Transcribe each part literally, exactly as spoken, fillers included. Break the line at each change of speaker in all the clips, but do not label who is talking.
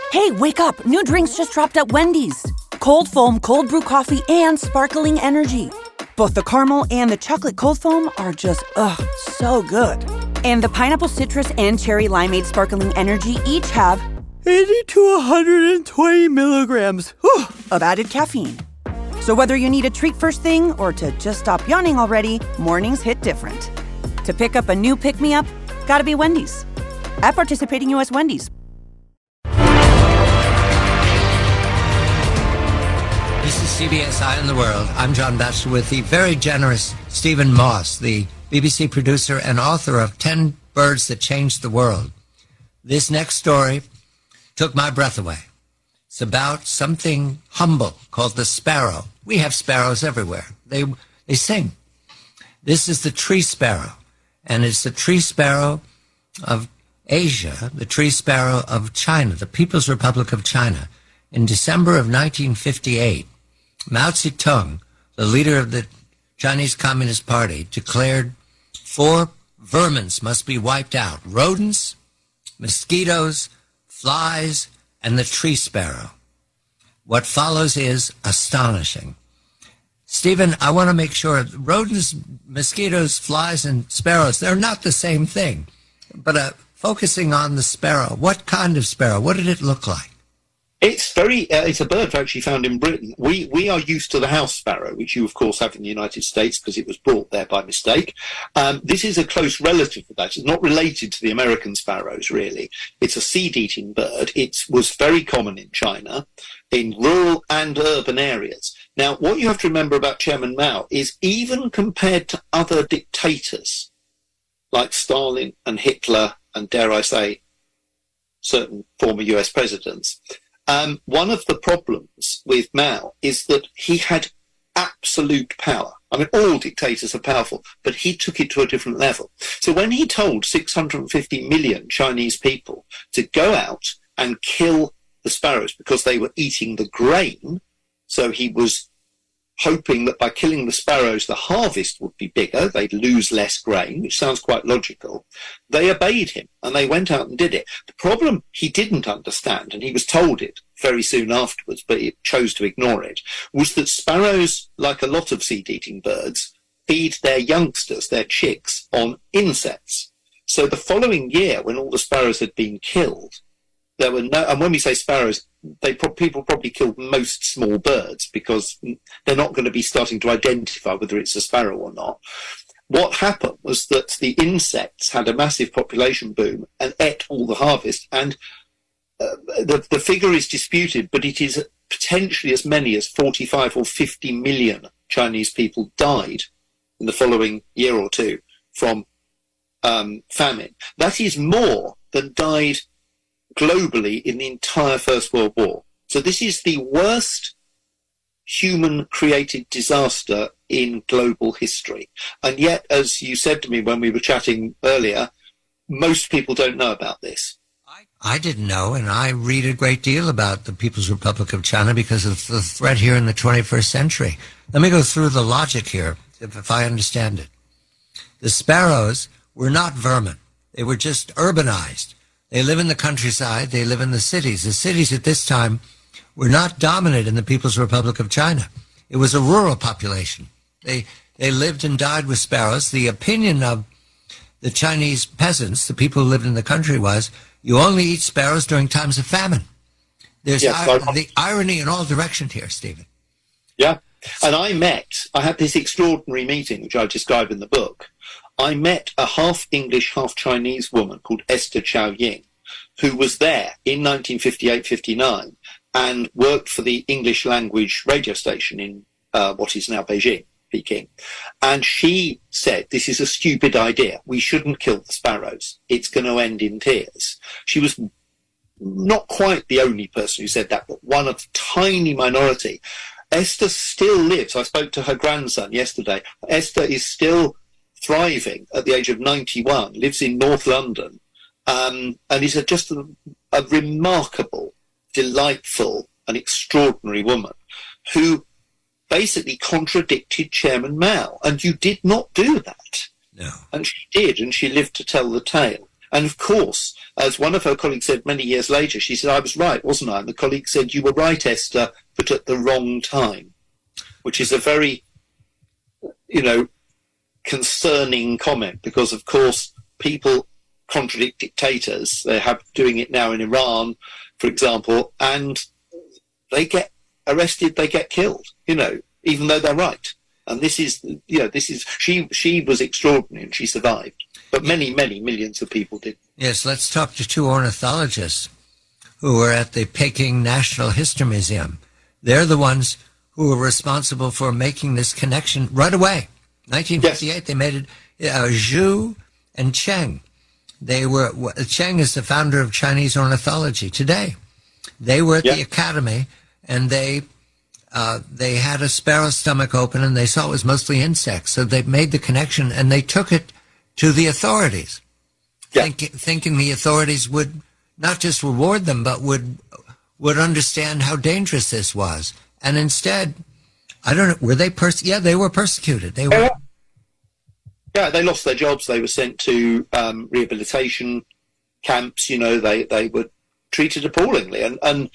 Hey, wake up. New drinks just dropped at Wendy's. Cold foam, cold brew coffee, and sparkling energy. Both the caramel and the chocolate cold foam are just, ugh, so good. And the pineapple citrus and cherry limeade sparkling energy each have eighty to one hundred twenty milligrams whew, of added caffeine. So whether you need a treat first thing or to just stop yawning already, mornings hit different. To pick up a new pick-me-up, gotta be Wendy's. At participating U S Wendy's.
This is C B S Eye on the World. I'm John Batchelor with the very generous Stephen Moss, the B B C producer and author of ten Birds That Changed the World. This next story took my breath away. It's about something humble called the sparrow. We have sparrows everywhere. They they sing. This is the tree sparrow, and it's the tree sparrow of Asia, the tree sparrow of China, the People's Republic of China. In December of nineteen fifty-eight, Mao Zedong, the leader of the Chinese Communist Party, declared four vermins must be wiped out: rodents, mosquitoes, flies, and the tree sparrow. What follows is astonishing. Stephen, I want to make sure rodents, mosquitoes, flies, and sparrows, they're not the same thing. But uh, focusing on the sparrow, what kind of sparrow? What did it look like?
It's very. Uh, it's a bird actually found in Britain. We we are used to the house sparrow, which you of course have in the United States because it was brought there by mistake. Um, this is a close relative of that. It's not related to the American sparrows, really. It's a seed-eating bird. It was very common in China, in rural and urban areas. Now, what you have to remember about Chairman Mao is even compared to other dictators like Stalin and Hitler and, dare I say, certain former U S presidents. Um, one of the problems with Mao is that he had absolute power. I mean, all dictators are powerful, but he took it to a different level. So when he told six hundred fifty million Chinese people to go out and kill the sparrows because they were eating the grain, so he was hoping that by killing the sparrows, the harvest would be bigger, they'd lose less grain, which sounds quite logical. They obeyed him, and they went out and did it. The problem he didn't understand, and he was told it very soon afterwards, but he chose to ignore it, was that sparrows, like a lot of seed-eating birds, feed their youngsters, their chicks, on insects. So the following year, when all the sparrows had been killed, there were no, and when we say sparrows, they pro- people probably killed most small birds because they're not going to be starting to identify whether it's a sparrow or not. What happened was that the insects had a massive population boom and ate all the harvest, and uh, the, the figure is disputed, but it is potentially as many as forty-five or fifty million Chinese people died in the following year or two from um, famine. That is more than died globally in the entire First World War. So this is the worst human-created disaster in global history. And yet, as you said to me when we were chatting earlier, most people don't know about this.
I, I didn't know, and I read a great deal about the People's Republic of China because of the threat here in the twenty-first century. Let me go through the logic here, if, if I understand it. The sparrows were not vermin. They were just urbanized. They live in the countryside. They live in the cities. The cities at this time were not dominant in the People's Republic of China. It was a rural population. They they lived and died with sparrows. The opinion of the Chinese peasants, the people who lived in the country, was you only eat sparrows during times of famine. There's
yes,
ir- the irony in all directions here, Stephen.
Yeah. And I met, I had this extraordinary meeting, which I describe in the book. I met a half English, half Chinese woman called Esther Chow Ying, who was there in nineteen fifty-eight fifty-nine and worked for the English language radio station in uh, what is now Beijing, Peking. And she said, this is a stupid idea. We shouldn't kill the sparrows. It's going to end in tears. She was not quite the only person who said that, but one of a tiny minority. Esther still lives. I spoke to her grandson yesterday. Esther is still thriving at the age of ninety-one, lives in North London, um, and is a, just a, a remarkable, delightful and extraordinary woman who basically contradicted Chairman Mao. And you did not do that.
No.
And she did, and she lived to tell the tale. And of course, as one of her colleagues said many years later, she said, I was right, wasn't I? And the colleague said, you were right, Esther, but at the wrong time, which is a very, you know, concerning comment, because, of course, people contradict dictators. They have doing it now in Iran, for example, and they get arrested, they get killed, you know, even though they're right. And this is, you know, this is, she, she was extraordinary and she survived. But many, many millions of people did.
Yes, let's talk to two ornithologists who were at the Peking National History Museum. They're the ones who were responsible for making this connection right away. nineteen fifty-eight, yes. They made it, uh, Zhu and Cheng. They were, Cheng is the founder of Chinese ornithology today. They were at yeah. the academy, and they uh, they had a sparrow stomach open, and they saw it was mostly insects. So they made the connection, and they took it to the authorities, yeah. think, thinking the authorities would not just reward them, but would would understand how dangerous this was. And instead, I don't know, were they pers- yeah, they were persecuted. They were.
Yeah, they lost their jobs. They were sent to um, rehabilitation camps. You know, they, they were treated appallingly. And, and,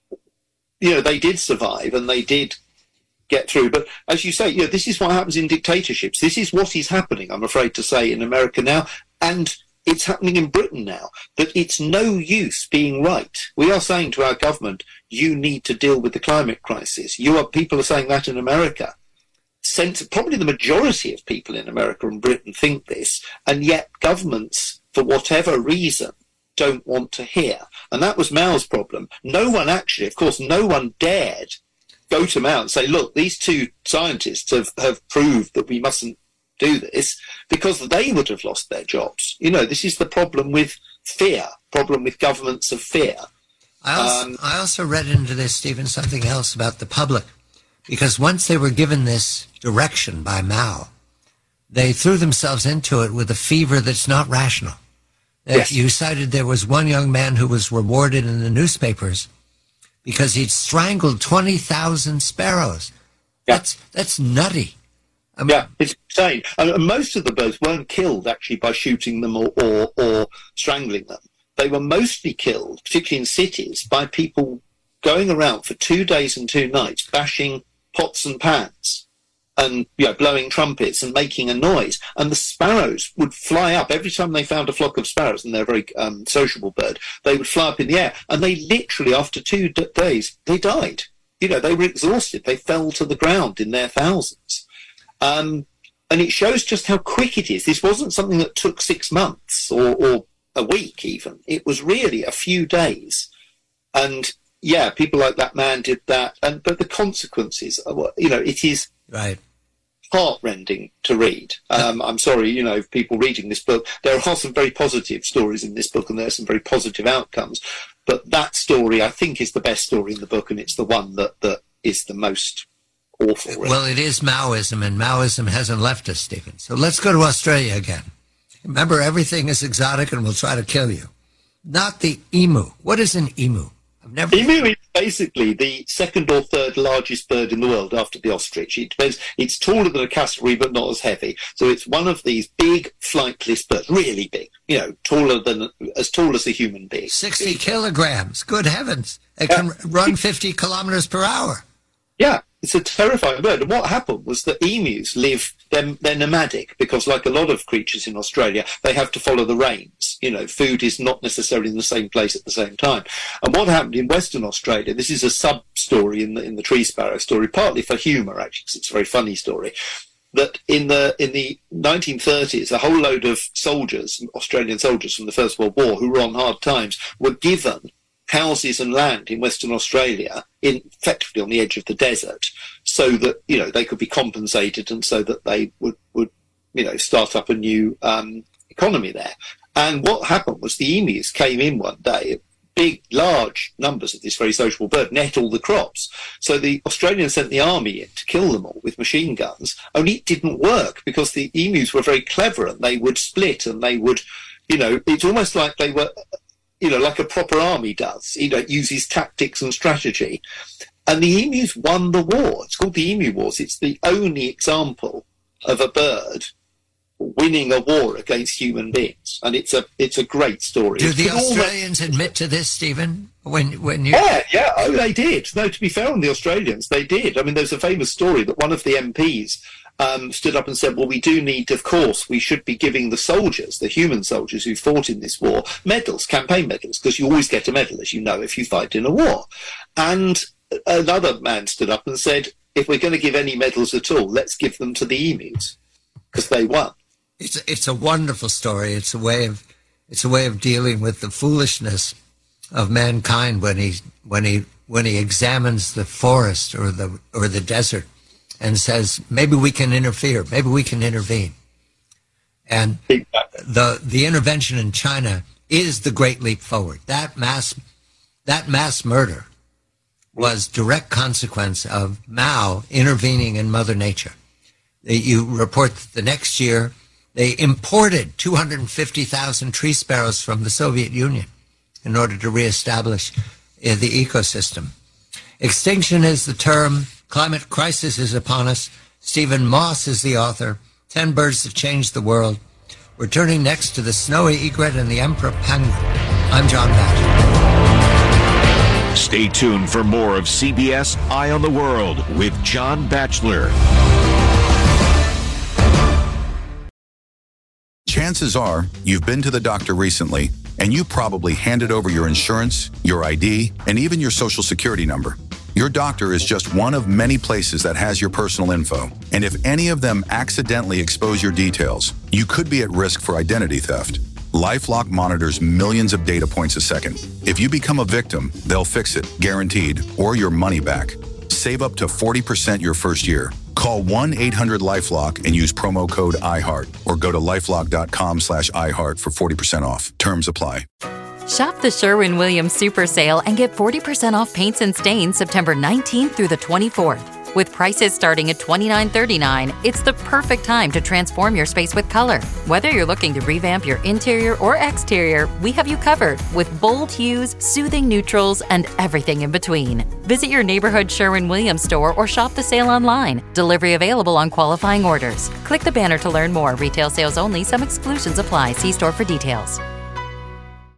you know, they did survive and they did get through. But as you say, you know, this is what happens in dictatorships. This is what is happening, I'm afraid to say, in America now. And it's happening in Britain now. That it's no use being right. We are saying to our government, you need to deal with the climate crisis. You are, people are saying that in America. Sense, probably the majority of people in America and Britain think this, and yet governments, for whatever reason, don't want to hear. And that was Mao's problem. No one actually, of course, no one dared go to Mao and say, look, these two scientists have, have proved that we mustn't do this, because they would have lost their jobs. You know, this is the problem with fear, problem with governments of fear.
I also, um, I also read into this, Stephen, something else about the public. Because once they were given this direction by Mao, they threw themselves into it with a fever that's not rational. Yes. You cited there was one young man who was rewarded in the newspapers because he'd strangled twenty thousand sparrows. Yeah. That's that's nutty. I mean,
yeah, it's insane. And most of the birds weren't killed actually by shooting them or, or, or strangling them. They were mostly killed, particularly in cities, by people going around for two days and two nights bashing pots and pans and, you know, blowing trumpets and making a noise. And the sparrows would fly up every time they found a flock of sparrows, and they're a very um, sociable bird. They would fly up in the air, and they literally, after two d- days, they died. You know, they were exhausted. They fell to the ground in their thousands. Um, and it shows just how quick it is. This wasn't something that took six months or, or a week even. It was really a few days. And yeah, people like that man did that, and but the consequences, are, you know, it is
right.
heartrending to read. Um, I'm sorry, you know, people reading this book. There are some very positive stories in this book, and there are some very positive outcomes. But that story, I think, is the best story in the book, and it's the one that, that is the most awful. Really.
Well, it is Maoism, and Maoism hasn't left us, Stephen. So let's go to Australia again. Remember, everything is exotic, and we'll try to kill you. Not the emu. What is an emu? I've never.
Emu is basically the second or third largest bird in the world after the ostrich. It depends. It's taller than a cassowary, but not as heavy. So it's one of these big flightless birds, really big. You know, taller than as tall as a human being.
Sixty big. kilograms. Good heavens! It yeah. can run fifty kilometers per hour.
Yeah, it's a terrifying bird. And what happened was that emus live, they're, they're nomadic, because like a lot of creatures in Australia, they have to follow the rains. You know, food is not necessarily in the same place at the same time. And what happened in Western Australia, this is a sub-story in the, in the tree sparrow story, partly for humour, actually, because it's a very funny story, that in the in the nineteen thirties, a whole load of soldiers, Australian soldiers from the First World War, who were on hard times, were given houses and land in Western Australia, in effectively on the edge of the desert, so that, you know, they could be compensated, and so that they would, would you know, start up a new um, economy there. And what happened was the emus came in one day, big, large numbers of this very sociable bird, and ate all the crops. So the Australians sent the army in to kill them all with machine guns, only it didn't work, because the emus were very clever, and they would split, and they would, you know, it's almost like they were, you know, like a proper army does. You know, it uses tactics and strategy. And the emus won the war. It's called the Emu Wars. It's the only example of a bird winning a war against human beings, and it's a it's a great story.
Do
It's
the
put all
Australians admit to this, Stephen? When when you
Yeah, yeah, oh, they did. No, to be fair on the Australians, they did. I mean, there's a famous story that one of the M Ps um, stood up and said, well, we do need, of course, we should be giving the soldiers, the human soldiers who fought in this war, medals, campaign medals, because you always get a medal, as you know, if you fight in a war. And another man stood up and said, if we're going to give any medals at all, let's give them to the emus, because they won.
It's it's a wonderful story. It's a way of it's a way of dealing with the foolishness of mankind when he when he when he examines the forest or the or the desert and says, maybe we can interfere, maybe we can intervene. And the the intervention in China is the great leap forward. That mass that mass murder was direct consequence of Mao intervening in Mother Nature. You report that the next year they imported two hundred fifty thousand tree sparrows from the Soviet Union in order to reestablish uh, the ecosystem. Extinction is the term. Climate crisis is upon us. Stephen Moss is the author. Ten Birds That Changed the World. We're turning next to the snowy egret and the emperor penguin. I'm John Batchelor.
Stay tuned for more of C B S Eye on the World with John Batchelor.
Chances are you've been to the doctor recently, and you probably handed over your insurance, your I D, and even your social security number. Your doctor is just one of many places that has your personal info, and if any of them accidentally expose your details, you could be at risk for identity theft. LifeLock monitors millions of data points a second. If you become a victim, they'll fix it, guaranteed, or your money back. Save up to forty percent your first year. Call one eight hundred LifeLock and use promo code iHeart, or go to lifelock.com slash iHeart for forty percent off. Terms apply.
Shop the Sherwin-Williams Super Sale and get forty percent off paints and stains September nineteenth through the twenty-fourth. With prices starting at twenty-nine thirty-nine, it's the perfect time to transform your space with color. Whether you're looking to revamp your interior or exterior, we have you covered with bold hues, soothing neutrals, and everything in between. Visit your neighborhood Sherwin-Williams store or shop the sale online. Delivery available on qualifying orders. Click the banner to learn more. Retail sales only. Some exclusions apply. See store for details.